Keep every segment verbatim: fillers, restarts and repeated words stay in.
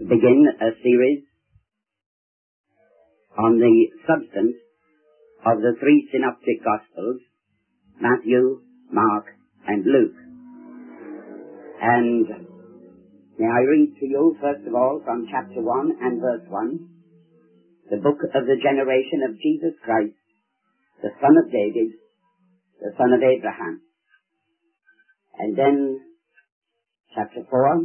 begin a series on the substance of the three synoptic Gospels, Matthew, Mark, and Luke. And may I read to you, first of all, from chapter one and verse one, the book of the generation of Jesus Christ, the son of David, the son of Abraham. And then chapter four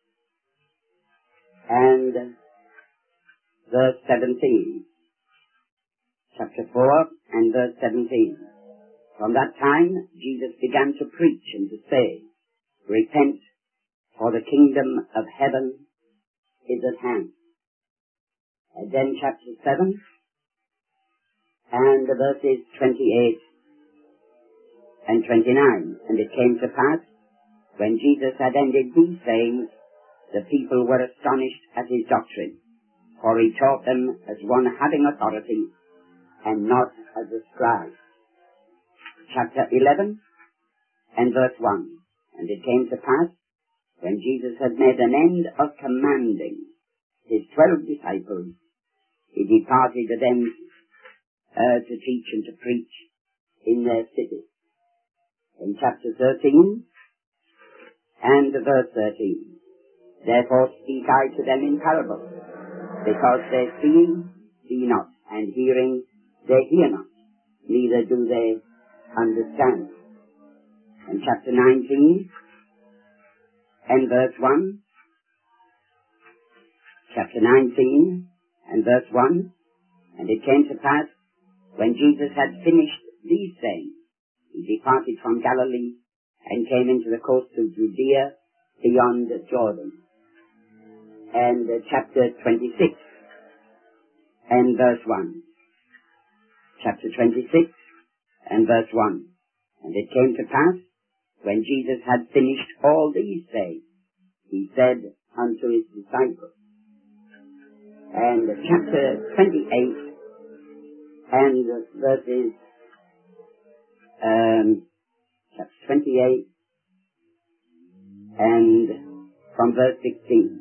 and verse seventeen. Chapter four and verse seventeen. From that time Jesus began to preach and to say, "Repent, for the kingdom of heaven is at hand." And then chapter seven and verses twenty-eight and twenty-nine. And it came to pass, when Jesus had ended these sayings, the people were astonished at his doctrine, for he taught them as one having authority, and not as a scribe. Chapter eleven and verse one. And it came to pass, when Jesus had made an end of commanding his twelve disciples, he departed thence uh, to teach and to preach in their cities. In chapter thirteen and verse thirteen. Therefore speak I to them in parables, because they seeing see not, and hearing they hear not, neither do they understand. And chapter nineteen and verse one. Chapter nineteen and verse one. And it came to pass, when Jesus had finished these sayings, he departed from Galilee and came into the coast of Judea beyond Jordan. And uh, chapter twenty-six and verse one. Chapter twenty-six and verse one. And it came to pass, when Jesus had finished all these sayings, he said unto his disciples. And uh, chapter twenty-eight and uh, verses um, chapter twenty-eight and from verse sixteen.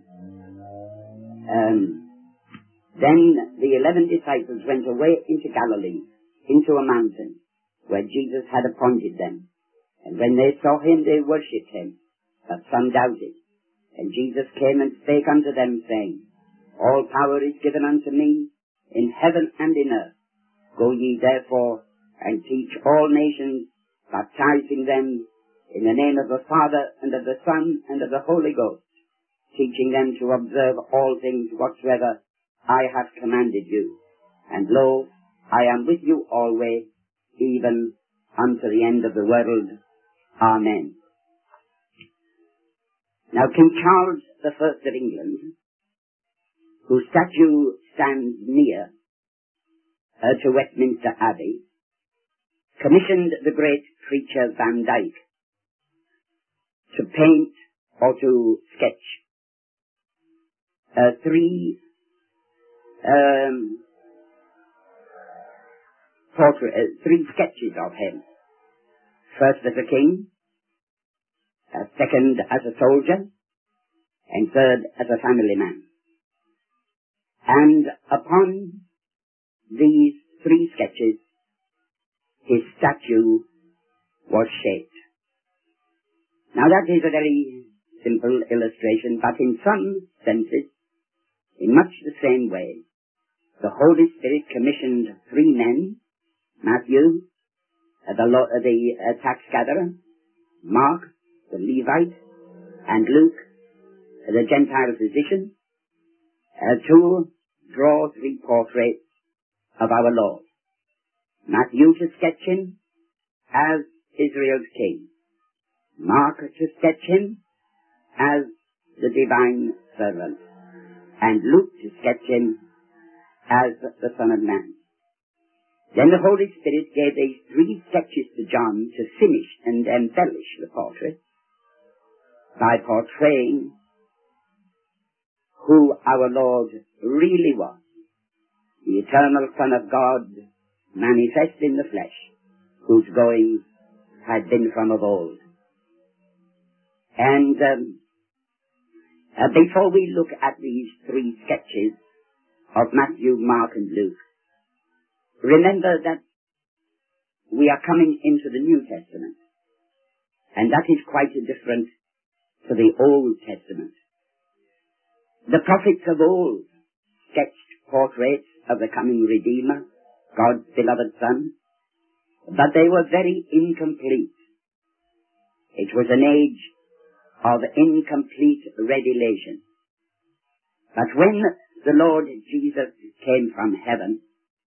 Um, then the eleven disciples went away into Galilee, into a mountain, where Jesus had appointed them. And when they saw him, they worshipped him, but some doubted. And Jesus came and spake unto them, saying, All power is given unto me, in heaven and in earth. Go ye therefore, and teach all nations, baptizing them in the name of the Father, and of the Son, and of the Holy Ghost, teaching them to observe all things whatsoever I have commanded you. And lo, I am with you always, even unto the end of the world. Amen. Now King Charles the First of England, whose statue stands near uh, to Westminster Abbey, commissioned the great preacher Van Dyck to paint or to sketch Uh, three um, portrait, uh, three sketches of him. First as a king, uh, second as a soldier, and third as a family man. And upon these three sketches, his statue was shaped. Now that is a very simple illustration, but in some senses, in much the same way, the Holy Spirit commissioned three men, Matthew, uh, the, lo- uh, the uh, tax gatherer, Mark, the Levite, and Luke, uh, the Gentile physician, uh, to draw three portraits of our Lord. Matthew to sketch him as Israel's king, Mark to sketch him as the divine servant, and Luke to sketch him as the Son of Man. Then the Holy Spirit gave these three sketches to John to finish and embellish the portrait by portraying who our Lord really was, the eternal Son of God, manifest in the flesh, whose goings had been from of old. And um, Uh, before we look at these three sketches of Matthew, Mark and Luke, remember that we are coming into the New Testament, and that is quite different to the Old Testament. The prophets of old sketched portraits of the coming Redeemer, God's beloved Son, but they were very incomplete. It was an age of incomplete revelation. But when the Lord Jesus came from heaven,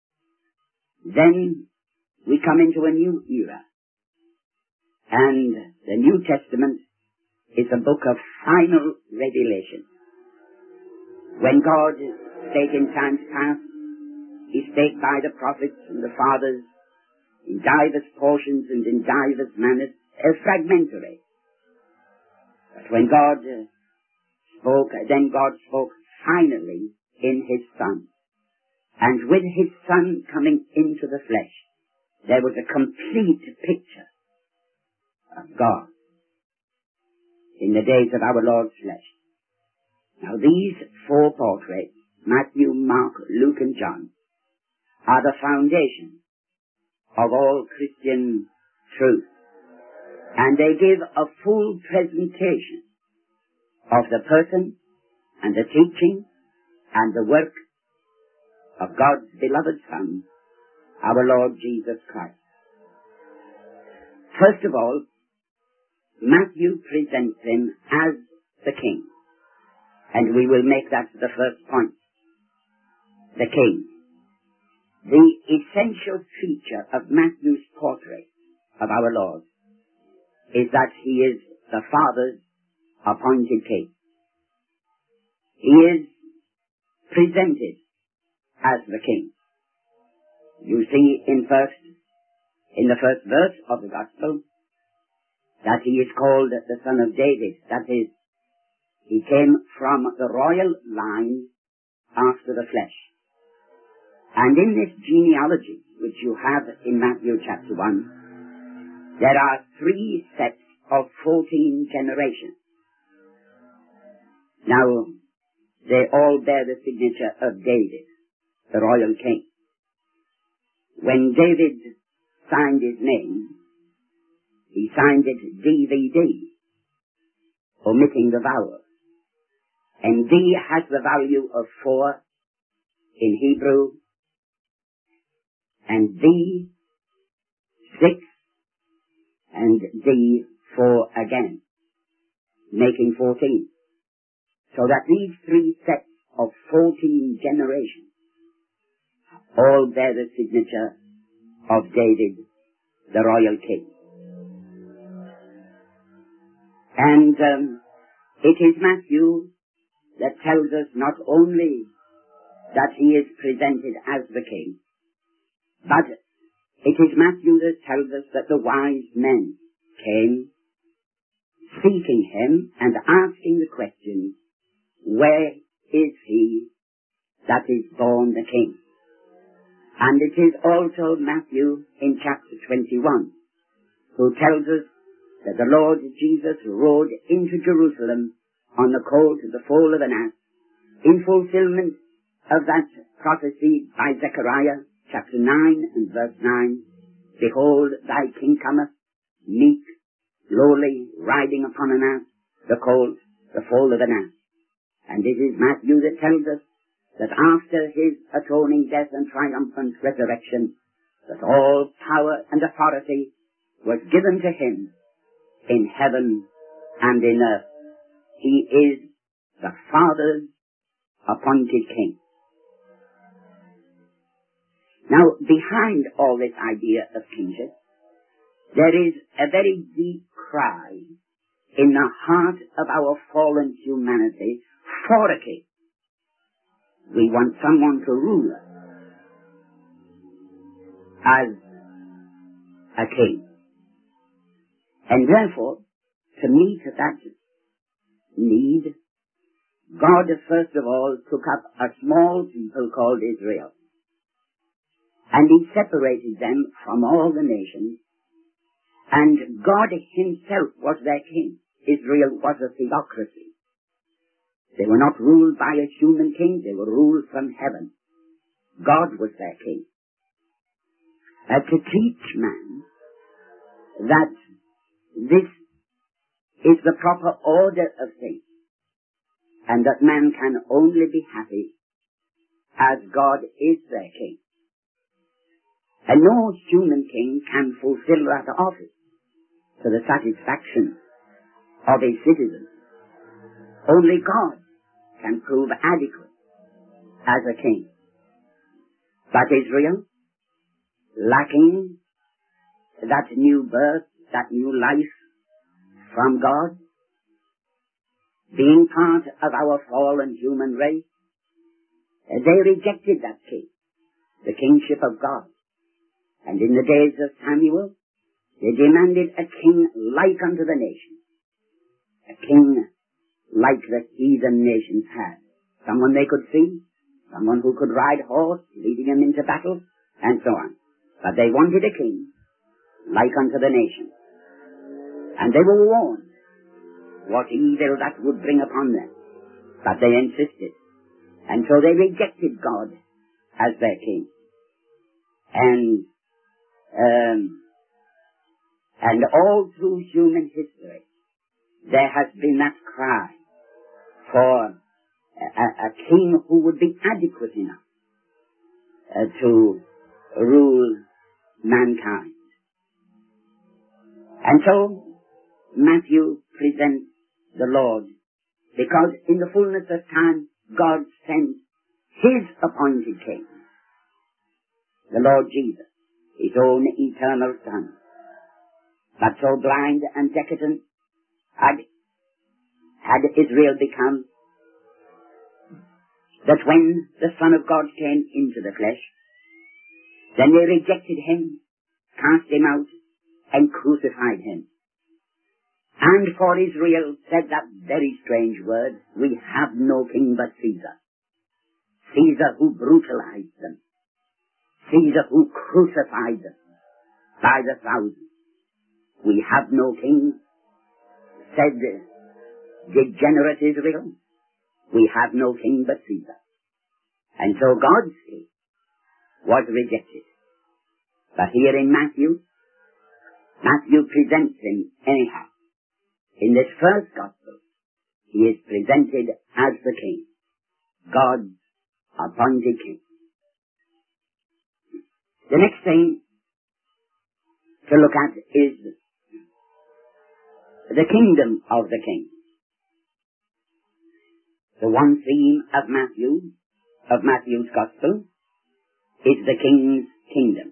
then we come into a new era. And the New Testament is a book of final revelation. When God spake in times past, he spake by the prophets and the fathers in divers portions and in divers manners, uh, fragmentary. But when God uh, spoke, then God spoke finally in his Son. And with his Son coming into the flesh, there was a complete picture of God in the days of our Lord's flesh. Now these four portraits, Matthew, Mark, Luke and John, are the foundation of all Christian truth. And they give a full presentation of the person and the teaching and the work of God's beloved Son, our Lord Jesus Christ. First of all, Matthew presents him as the King. And we will make that the first point. The King. The essential feature of Matthew's portrait of our Lord is that he is the Father's appointed King. He is presented as the King. You see in first, in the first verse of the Gospel, that he is called the Son of David. That is, he came from the royal line after the flesh. And in this genealogy, which you have in Matthew chapter one, there are three sets of fourteen generations. Now, they all bear the signature of David, the royal king. When David signed his name, he signed it D V D, omitting the vowel. And D has the value of four in Hebrew, and D, six, and D, four again, making fourteen. So that these three sets of fourteen generations all bear the signature of David, the royal king. And um, it is Matthew that tells us not only that he is presented as the king, but it is Matthew that tells us that the wise men came seeking him and asking the question, where is he that is born the king? And it is also Matthew in chapter twenty-one who tells us that the Lord Jesus rode into Jerusalem on the colt of the foal of an ass, in fulfillment of that prophecy by Zechariah, chapter nine and verse nine, behold, thy king cometh, meek, lowly, riding upon an ass, the colt, the foal of an ass. And it is Matthew that tells us that after his atoning death and triumphant resurrection, that all power and authority was given to him in heaven and in earth. He is the Father's appointed King. Now, behind all this idea of kingship, there is a very deep cry in the heart of our fallen humanity for a king. We want someone to rule us as a king. And therefore, to meet that need, God first of all took up a small people called Israel. And he separated them from all the nations. And God himself was their king. Israel was a theocracy. They were not ruled by a human king, they were ruled from heaven. God was their king. Uh, to teach man that this is the proper order of things, and that man can only be happy as God is their king. And no human king can fulfill that office to the satisfaction of his citizens. Only God can prove adequate as a king. But Israel, lacking that new birth, that new life from God, being part of our fallen human race, they rejected that king, the kingship of God. And in the days of Samuel, they demanded a king like unto the nations, a king like the heathen nations had, someone they could see, someone who could ride horse, leading them into battle, and so on. But they wanted a king like unto the nations. And they were warned what evil that would bring upon them. But they insisted. And so they rejected God as their king. And, um, and all through human history, there has been that cry for a, a king who would be adequate enough uh, to rule mankind. And so Matthew presents the Lord, because in the fullness of time God sent his appointed king, the Lord Jesus, his own eternal Son. But so blind and decadent had, had Israel become, that when the Son of God came into the flesh, then they rejected him, cast him out, and crucified him. And for Israel said that very strange word, we have no king but Caesar. Caesar who brutalized them. Caesar who crucified them by the thousands. We have no king, said degenerate Israel. We have no king but Caesar. And so God's king was rejected. But here in Matthew, Matthew presents him anyhow. In this first gospel, he is presented as the king, God's appointed king. The next thing to look at is the kingdom of the king. The one theme of Matthew, of Matthew's gospel, is the king's kingdom.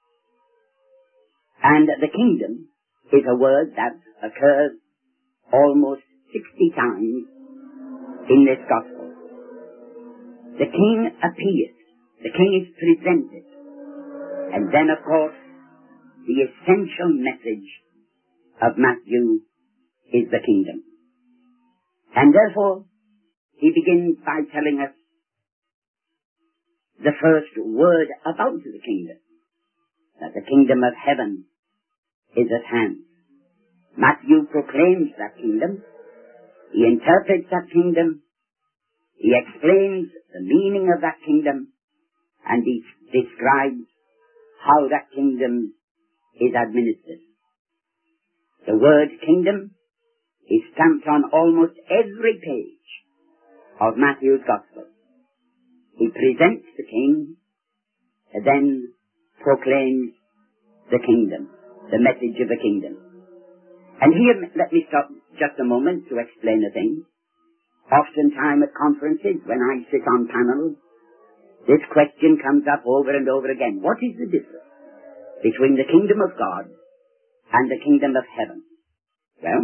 And the kingdom is a word that occurs almost sixty times in this gospel. The king appears, the king is presented, and then of course the essential message of Matthew is the kingdom. And therefore he begins by telling us the first word about the kingdom, that the kingdom of heaven is at hand. Matthew proclaims that kingdom, he interprets that kingdom, he explains the meaning of that kingdom, and he describes how that kingdom is administered. The word kingdom is stamped on almost every page of Matthew's gospel. He presents the king, and then proclaims the kingdom, the message of the kingdom. And here, let me stop just a moment to explain a thing. Oftentimes at conferences, when I sit on panels, this question comes up over and over again. What is the difference between the kingdom of God and the kingdom of heaven? Well,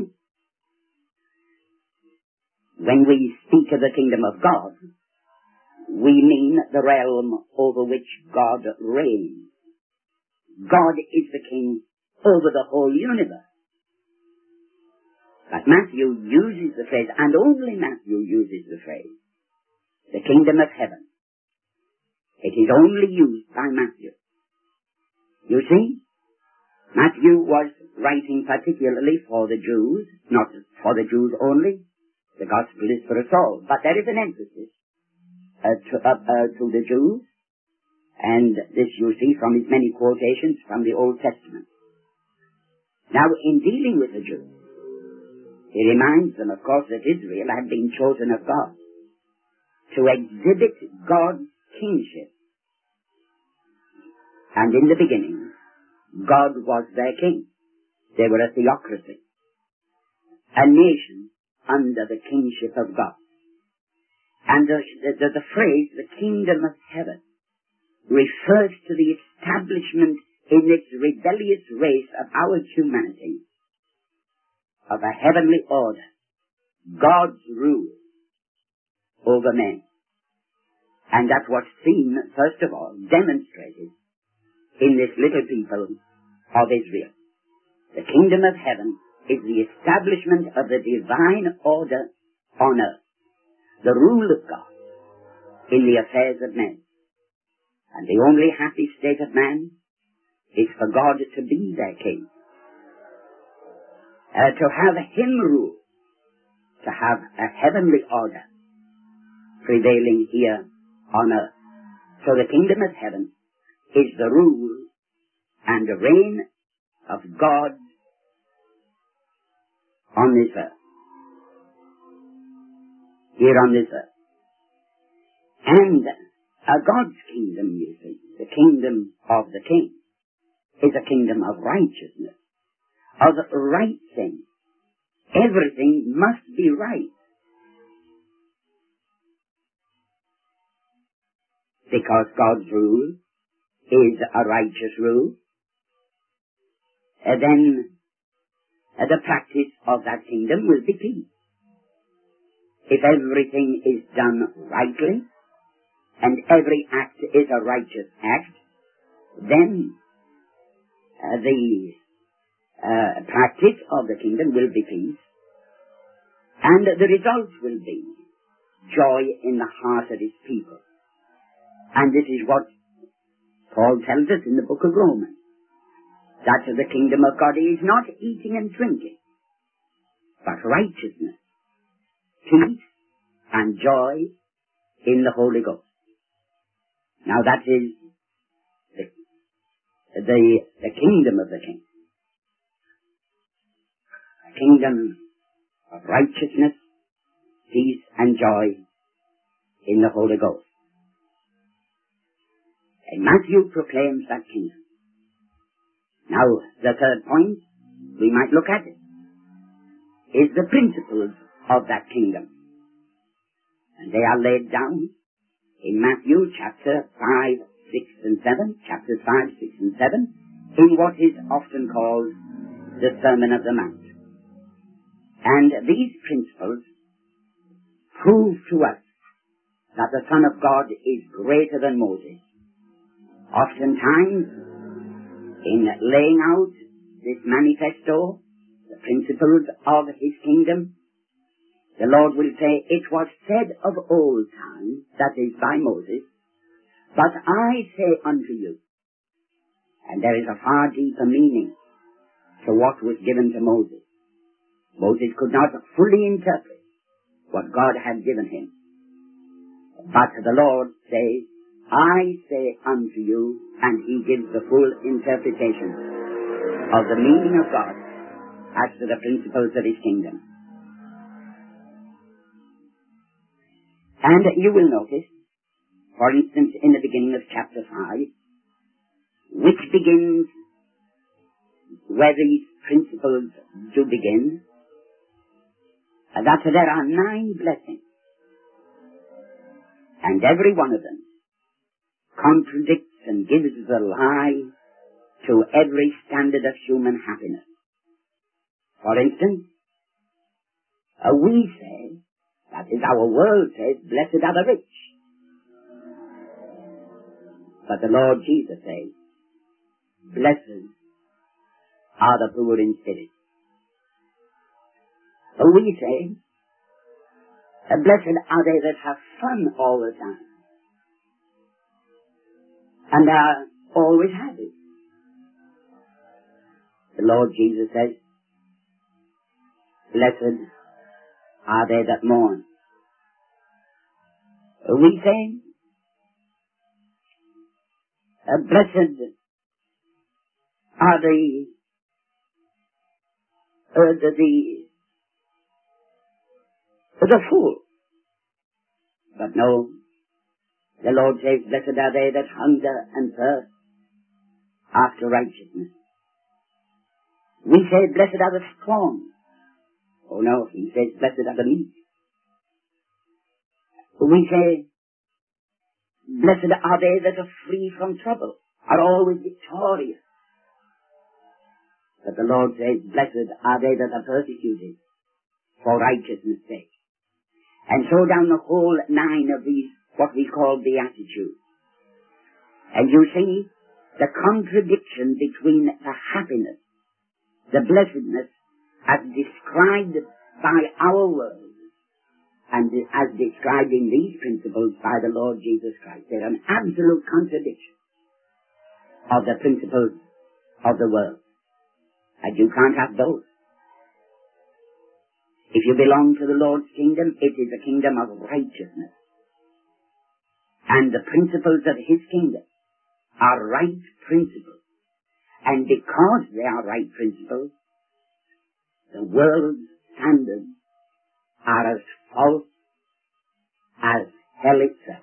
when we speak of the kingdom of God, we mean the realm over which God reigns. God is the king over the whole universe. But Matthew uses the phrase, and only Matthew uses the phrase, the kingdom of heaven. It is only used by Matthew. You see, Matthew was writing particularly for the Jews, not for the Jews only, The gospel is for us all. But there is an emphasis uh, to, uh, uh, to the Jews, and this you see from his many quotations from the Old Testament. Now, in dealing with the Jews, he reminds them, of course, that Israel had been chosen of God to exhibit God's kingship. And in the beginning, God was their king. They were a theocracy, a nation under the kingship of God. And the, the, the phrase, the kingdom of heaven, refers to the establishment in this rebellious race of our humanity of a heavenly order, God's rule over men. And that's what's seen, first of all, demonstrated in this little people of Israel. The kingdom of heaven is the establishment of the divine order on earth, the rule of God in the affairs of men. And the only happy state of man is for God to be their king, uh, to have him rule, to have a heavenly order prevailing here on earth. So the kingdom of heaven is the rule and the reign of God on this earth, here on this earth. And uh, God's kingdom, you see, the kingdom of the king, is a kingdom of righteousness, of right things. Everything must be right, because God's rule is a righteous rule. And then uh, the practice of that kingdom will be peace. If everything is done rightly, and every act is a righteous act, then uh, the uh, practice of the kingdom will be peace, and the result will be joy in the heart of his people. And this is what Paul tells us in the book of Romans, that the kingdom of God is not eating and drinking, but righteousness, peace, and joy in the Holy Ghost. Now that is the, the, the kingdom of the king. A kingdom of righteousness, peace, and joy in the Holy Ghost. And Matthew proclaims that kingdom. Now, the third point we might look at it is the principles of that kingdom. And they are laid down in Matthew chapter five, six, and seven, chapters five, six, and seven, in what is often called the Sermon of the Mount. And these principles prove to us that the Son of God is greater than Moses. Oftentimes, in laying out this manifesto, the principles of his kingdom, the Lord will say, it was said of old time, that is by Moses, but I say unto you. And there is a far deeper meaning to what was given to Moses. Moses could not fully interpret what God had given him. But the Lord says, I say unto you, and he gives the full interpretation of the meaning of God as to the principles of his kingdom. And you will notice, for instance, in the beginning of chapter five, which begins where these principles do begin, that there are nine blessings, and every one of them contradicts and gives the lie to every standard of human happiness. For instance, uh, we say, that is, our world says, blessed are the rich. But the Lord Jesus says, blessed are the poor in spirit. Uh, we say, uh, blessed are they that have fun all the time, and are always happy. The Lord Jesus says, blessed are they that mourn. We say, uh, blessed are the, uh, the, the, the fool. But no, the Lord says, blessed are they that hunger and thirst after righteousness. We say, blessed are the strong. Oh no, he says, blessed are the meek. We say, blessed are they that are free from trouble, are always victorious. But the Lord says, blessed are they that are persecuted for righteousness' sake. And so down the whole nine of these, what we call beatitudes. And you see the contradiction between the happiness, the blessedness, as described by our world, and as described in these principles by the Lord Jesus Christ. They're an absolute contradiction of the principles of the world. And you can't have both. If you belong to the Lord's kingdom, it is a kingdom of righteousness. And the principles of His kingdom are right principles. And because they are right principles, the world's standards are as false as hell itself.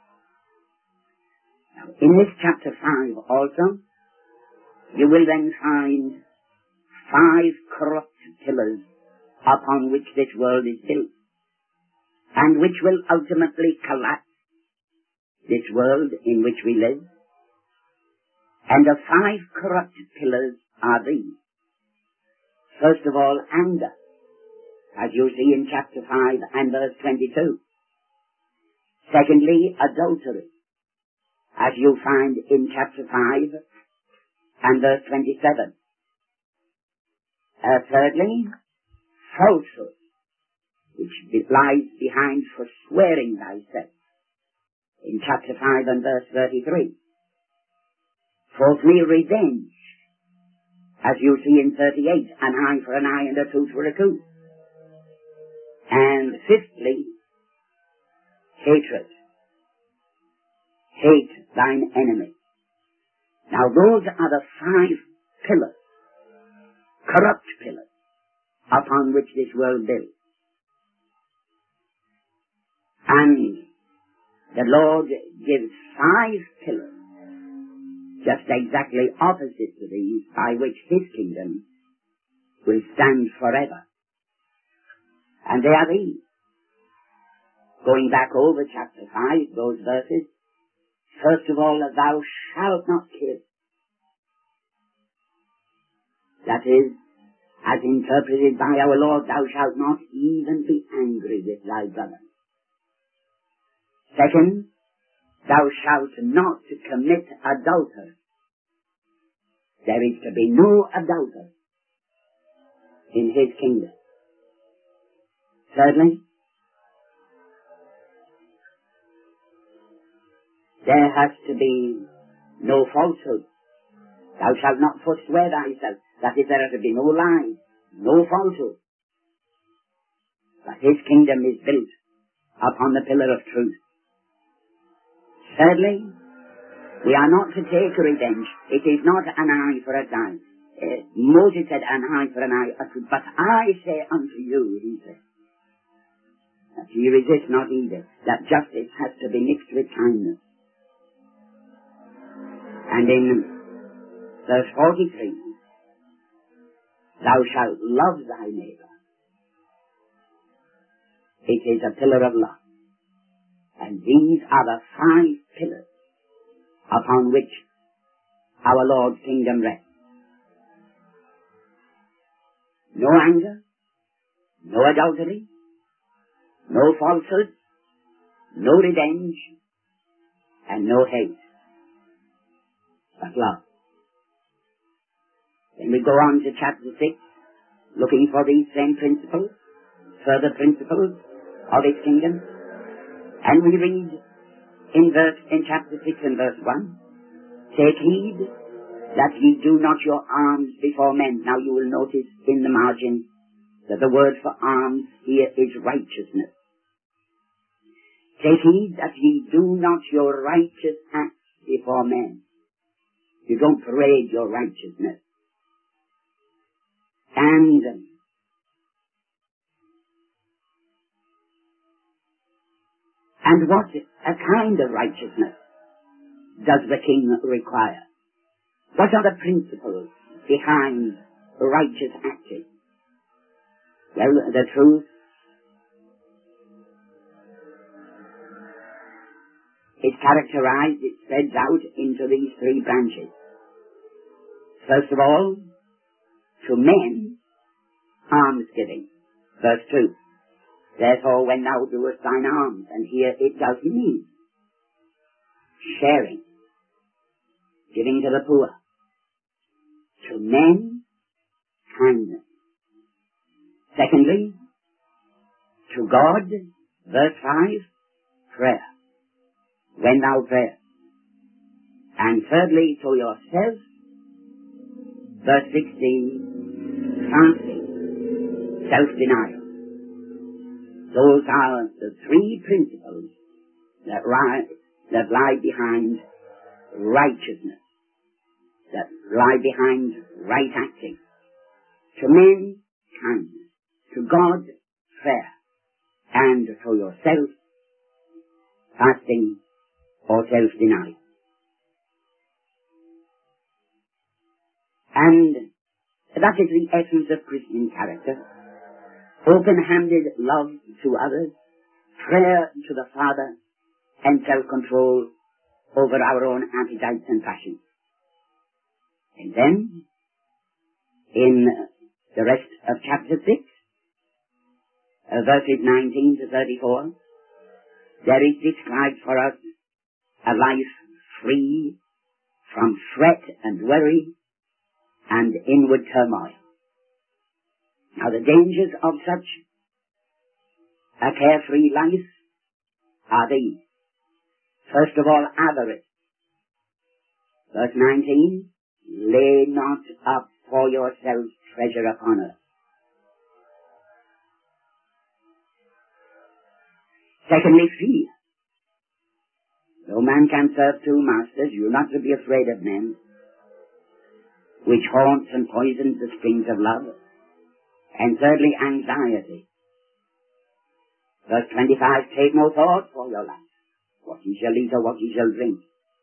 Now, in this chapter five also, you will then find five corrupt pillars upon which this world is built, and which will ultimately collapse this world in which we live. And the five corrupt pillars are these. First of all, anger, as you see in chapter five and verse twenty-two. Secondly, adultery, as you find in chapter five and verse twenty-seven. Uh, thirdly, falsehood, which lies behind forswearing thyself, in chapter five and verse thirty-three. Fourthly, revenge, as you see in thirty-eight, an eye for an eye and a tooth for a tooth. And fifthly, hatred. Hate thine enemy. Now those are the five pillars, corrupt pillars, upon which this world builds. And the Lord gives five pillars, just exactly opposite to these, by which His kingdom will stand forever. And they are these. Going back over chapter five, those verses, first of all, thou shalt not kill. That is, as interpreted by our Lord, thou shalt not even be angry with thy brother. Second, thou shalt not commit adultery. There is to be no adultery in His kingdom. Thirdly, there has to be no falsehood. Thou shalt not forswear thyself. That is, there are to be no lies, no falsehood. But His kingdom is built upon the pillar of truth. Thirdly, we are not to take revenge. It is not an eye for an eye. Uh, Moses said, an eye for an eye, but I say unto you, he said, that ye resist not evil, that justice has to be mixed with kindness. And in verse forty-three, thou shalt love thy neighbor. It is a pillar of love. And these are the five pillars upon which our Lord's kingdom rests. No anger, no adultery, no falsehood, no revenge, and no hate, but love. Then we go on to chapter six, looking for these same principles, further principles of His kingdom. And we read in verse, in chapter six and verse one, take heed that ye do not your alms before men. Now you will notice in the margin that the word for alms here is righteousness. Take heed that ye do not your righteous acts before men. You don't parade your righteousness. And and what a kind of righteousness does the king require? What are the principles behind righteous acting? Well, the truth is characterized, it spreads out into these three branches. First of all, to men, almsgiving. Verse two. Therefore, when thou doest thine alms, and here it does mean sharing, giving to the poor. To men, kindness. Secondly, to God, verse five, prayer. When thou prayest. And thirdly, to yourself, verse sixteen, fasting, self-denial. Those are the three principles that lie, that lie behind righteousness, that lie behind right acting. To men, kindness. To God, prayer. And to yourself, fasting or self-denial. And that is the essence of Christian character. Open-handed love to others, prayer to the Father, and self-control over our own appetites and passions. And then, in the rest of chapter six, uh, verses nineteen to thirty-four, there is described for us a life free from fret and worry and inward turmoil. Now the dangers of such a carefree life are these. First of all, avarice. Verse nineteen, lay not up for yourselves treasure upon earth. Secondly, fear. No man can serve two masters. You're not to be afraid of men, which haunts and poisons the springs of love. And thirdly, anxiety. Verse twenty-five, take no thought for your life, what ye shall eat or what ye shall drink.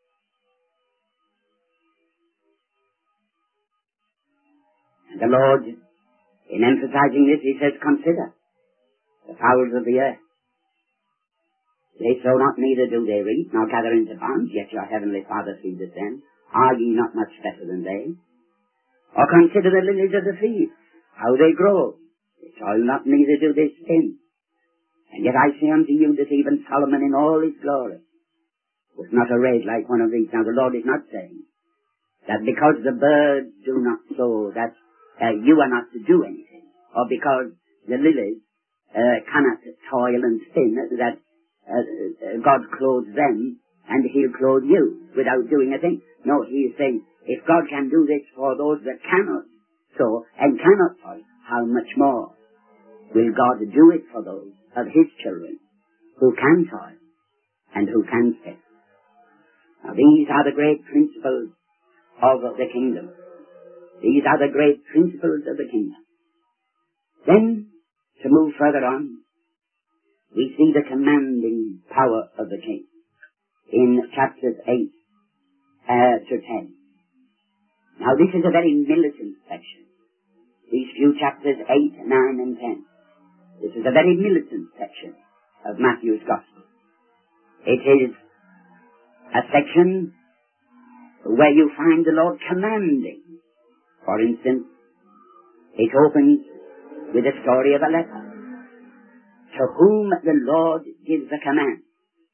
And the Lord, in emphasizing this, he says, consider the fowls of the earth. They sow not, neither do they reap, nor gather into barns, yet your heavenly Father feedeth them. Are ye not much better than they? Or consider the lilies of the field, how they grow. They toil not, neither do they spin. And yet I say unto you that even Solomon in all his glory was not arrayed like one of these. Now the Lord is not saying that because the birds do not sow, that uh, you are not to do anything. Or because the lilies uh, cannot toil and spin, that uh, God clothes them and he'll clothe you without doing a thing. No, he is saying, if God can do this for those that cannot sow and cannot toil, how much more will God do it for those of his children who can toil and who can spin? Now these are the great principles of the kingdom. These are the great principles of the kingdom. Then, to move further on, we see the commanding power of the king in chapters eight uh, to ten. Now this is a very militant section. These few chapters eight, nine and ten. This is a very militant section of Matthew's Gospel. It is a section where you find the Lord commanding. For instance, it opens with the story of a leper, to whom the Lord gives a command.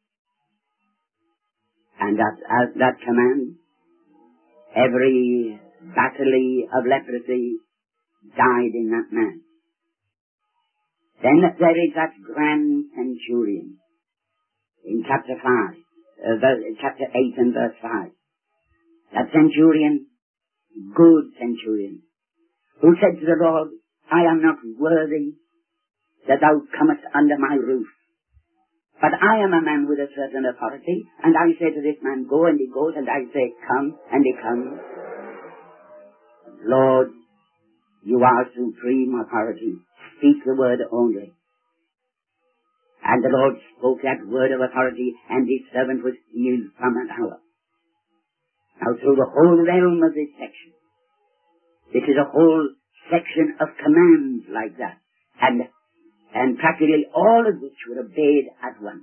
And at, at that command, every bacilli of leprosy died in that man. Then there is that grand centurion in chapter five, uh, verse, chapter eight and verse five. That centurion, good centurion, who said to the Lord, I am not worthy that thou comest under my roof. But I am a man with a certain authority, and I say to this man, go, and he goes, and I say, come, and he comes. Lord, you are supreme authority. Speak the word only. And the Lord spoke that word of authority, and his servant was healed from that hour. Now through the whole realm of this section, this is a whole section of commands like that, and and practically all of which were obeyed at once.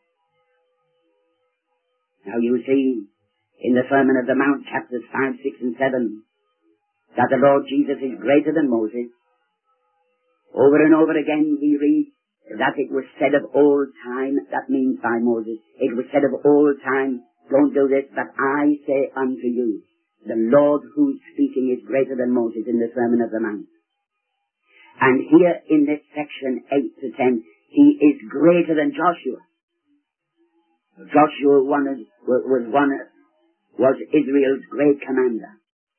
Now you see, in the Sermon of the Mount, chapters five, six, and seven, that the Lord Jesus is greater than Moses. Over and over again we read that it was said of old time, that means by Moses, it was said of old time, don't do this, but I say unto you, the Lord who's speaking is greater than Moses in the Sermon of the Mount. And here in this section eight to ten, he is greater than Joshua. Joshua one, was one, was Israel's great commander.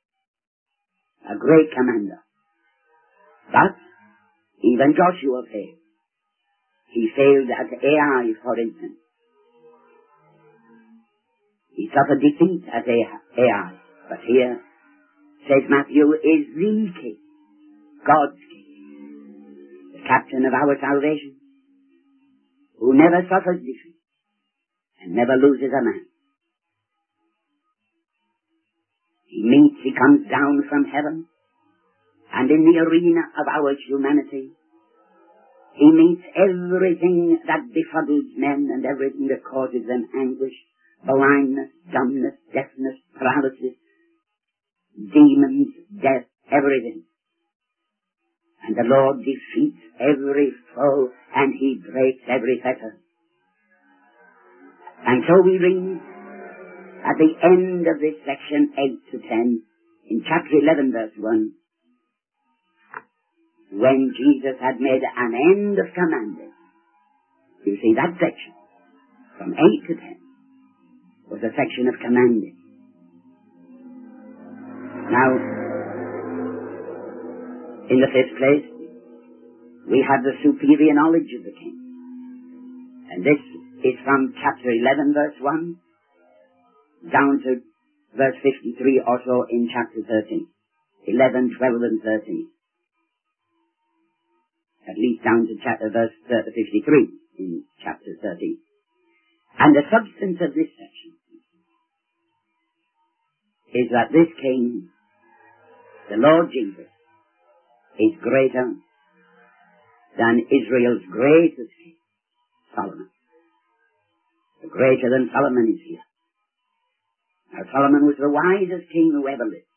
A great commander. But even Joshua failed. He failed at Ai, for instance. He suffered defeat at Ai. But here, says Matthew, is the king, God's king, the captain of our salvation, who never suffers defeat and never loses a man. He meets, he comes down from heaven, and in the arena of our humanity, he meets everything that befuddles men and everything that causes them anguish, blindness, dumbness, deafness, paralysis, demons, death, everything. And the Lord defeats every foe, and he breaks every fetter. And so we read at the end of this section eight to ten, in chapter eleven verse one, when Jesus had made an end of commanding. You see, that section, from eight to ten, was a section of commanding. Now, in the fifth place, we have the superior knowledge of the king. And this is from chapter eleven verse one down to verse fifty-three or so in chapter thirteen. eleven, twelve and thirteen. At least down to chapter verse fifty-three in chapter thirteen. And the substance of this section is that this king, the Lord Jesus, is greater than Israel's greatest king, Solomon. The greater than Solomon is here. Now Solomon was the wisest king who ever lived.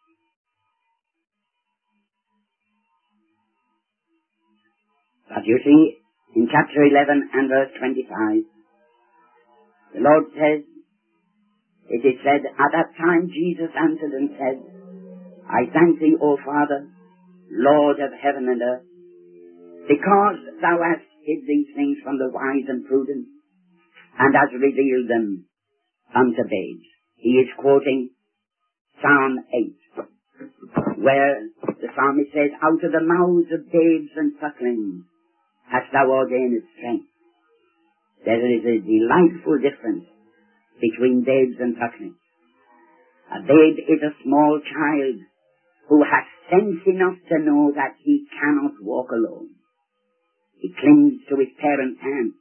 But you see, in chapter eleven and verse twenty-five, the Lord says, it is said, at that time Jesus answered and said, I thank thee, O Father, Lord of heaven and earth, because thou hast hid these things from the wise and prudent, and hast revealed them unto babes. He is quoting Psalm eight, where the psalmist says, out of the mouths of babes and sucklings hast thou ordained strength. There is a delightful difference between babes and sucklings. A babe is a small child who has sense enough to know that he cannot walk alone. He clings to his parent's hand.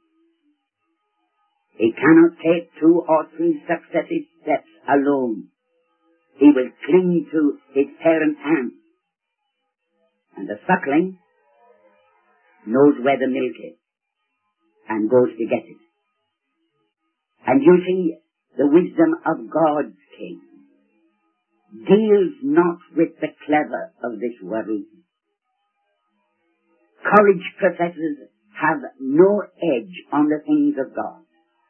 He cannot take two or three successive steps alone. He will cling to his parent's hand. And the suckling knows where the milk is and goes to get it. And you see, the wisdom of God's king deals not with the clever of this world. College professors have no edge on the things of God.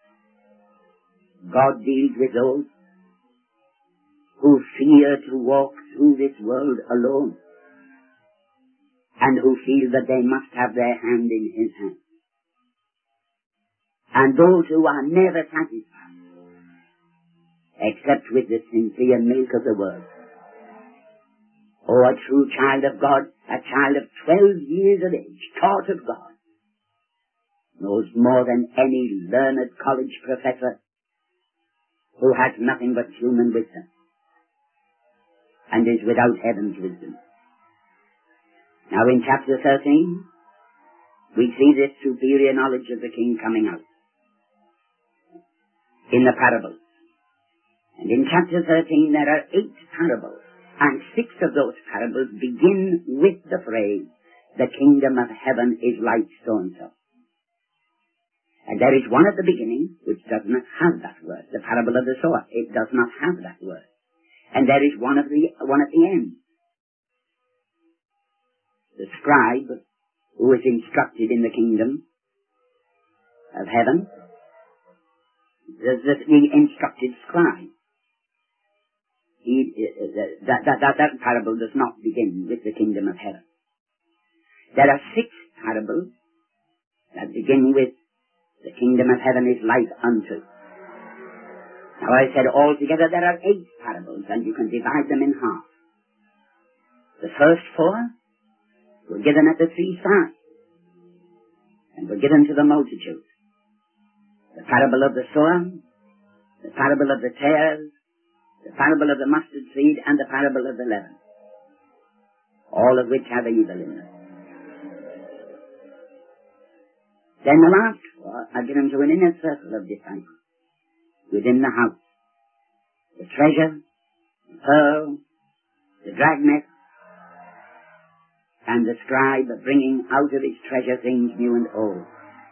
God deals with those who fear to walk through this world alone and who feel that they must have their hand in his hand. And those who are never satisfied except with the sincere milk of the word. Oh, a true child of God, a child of twelve years of age, taught of God, knows more than any learned college professor who has nothing but human wisdom and is without heaven's wisdom. Now in chapter thirteen, we see this superior knowledge of the king coming out in the parables. And in chapter thirteen there are eight parables, and six of those parables begin with the phrase, the kingdom of heaven is like so-and-so. And there is one at the beginning which does not have that word, the parable of the sower. It does not have that word. And there is one, of the, one at the end. The scribe who is instructed in the kingdom of heaven, the, the, the instructed scribe. He, uh, that, that, that, that parable does not begin with the kingdom of heaven. There are six parables that begin with the kingdom of heaven is like unto. Now I said altogether there are eight parables, and you can divide them in half. The first four were given at the three stars, and were given to the multitude. The parable of the sower, the parable of the tares, the parable of the mustard seed, and the parable of the leaven, all of which have evil in them. Then the last four are given to an inner circle of disciples within the house. The treasure, the pearl, the dragnet, and the scribe bringing out of his treasure things new and old.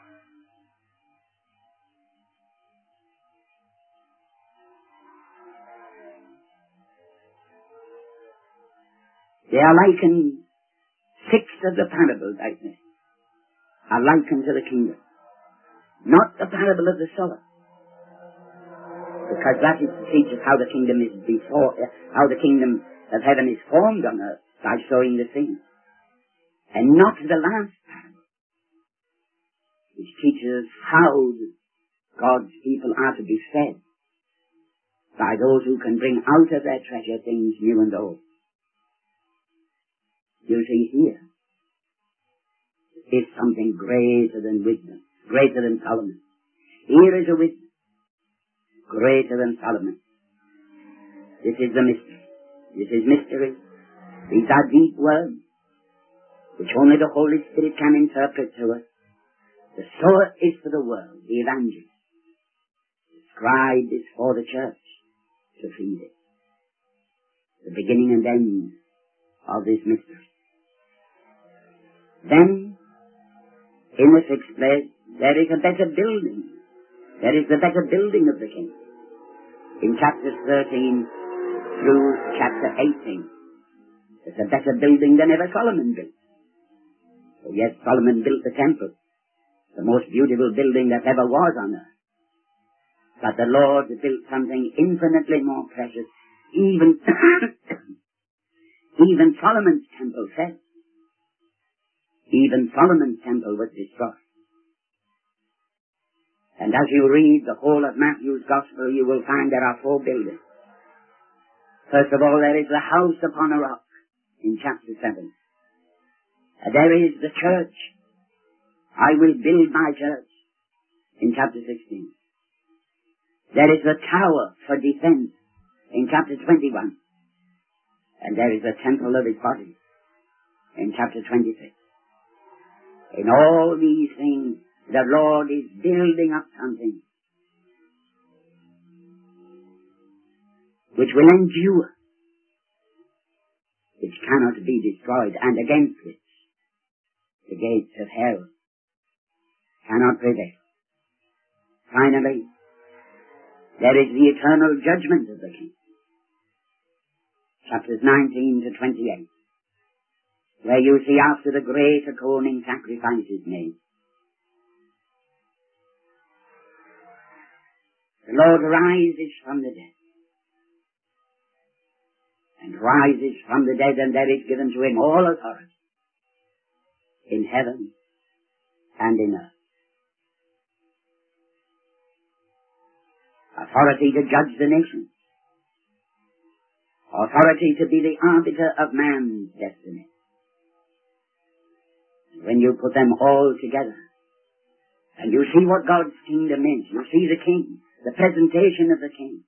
They are likened, six of the parables, I say, are likened to the kingdom. Not the parable of the sower, because that is, teaches how the kingdom is before, uh, how the kingdom of heaven is formed on earth by sowing the seed. And not the last parable, which teaches how God's people are to be fed by those who can bring out of their treasure things new and old. You see, here is something greater than wisdom, greater than Solomon. Here is a wisdom greater than Solomon. This is the mystery. This is mystery. These are deep words which only the Holy Spirit can interpret to us. The sower is for the world, the evangelist. The scribe is for the church to feed it. The beginning and end of this mystery. Then, in the sixth place, there is a better building. There is the better building of the king. In chapters thirteen through chapter eighteen, there's a better building than ever Solomon built. So yes, Solomon built the temple, the most beautiful building that ever was on earth. But the Lord built something infinitely more precious. Even, even Solomon's temple fell. Even Solomon's temple was destroyed. And as you read the whole of Matthew's Gospel, you will find there are four buildings. First of all, there is the house upon a rock in chapter seven. And there is the church. I will build my church in chapter sixteen. There is the tower for defense in chapter twenty-one. And there is the temple of his body in chapter twenty-six. In all these things, the Lord is building up something which will endure, which cannot be destroyed, and against which the gates of hell cannot prevail. Finally, there is the eternal judgment of the King. Chapters nineteen to twenty-eight. Where you see after the great atoning sacrifice is made, the Lord rises from the dead, and rises from the dead, and there is given to him all authority in heaven and in earth. Authority to judge the nations, authority to be the arbiter of man's destiny. When you put them all together, and you see what God's kingdom is, you see the king, the presentation of the king,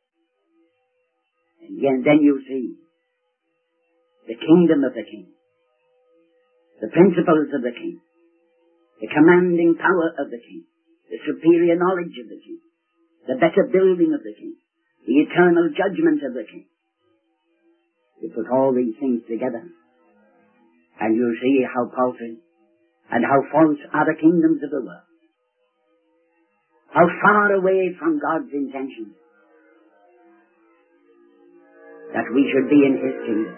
and then you see the kingdom of the king, the principles of the king, the commanding power of the king, the superior knowledge of the king, the better building of the king, the eternal judgment of the king. You put all these things together, and you see how paltry and how false are the kingdoms of the world. How far away from God's intention that we should be in His kingdom.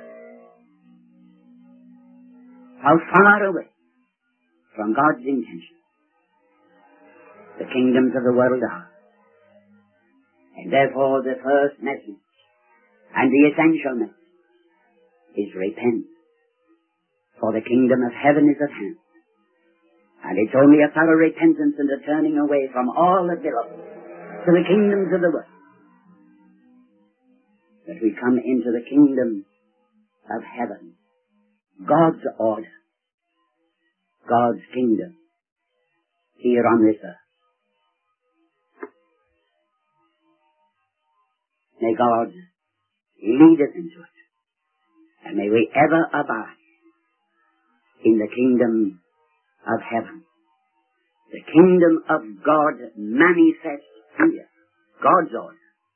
How far away from God's intention the kingdoms of the world are. And therefore the first message and the essential message is repent, for the kingdom of heaven is at hand. And it's only a thorough repentance and a turning away from all that belongs to the kingdoms of the world that we come into the kingdom of heaven, God's order, God's kingdom here on this earth. May God lead us into it, and may we ever abide in the kingdom of heaven, the kingdom of God manifest here, God's order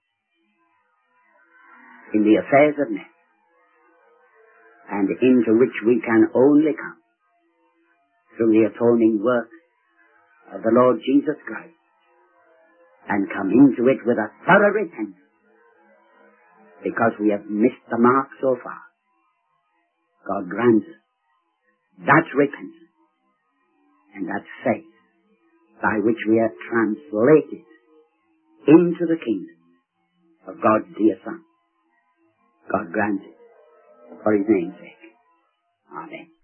in the affairs of men, and into which we can only come through the atoning work of the Lord Jesus Christ, and come into it with a thorough repentance, because we have missed the mark so far. God grants us that repentance and that faith by which we are translated into the kingdom of God's dear Son. God grant it for His name's sake. Amen.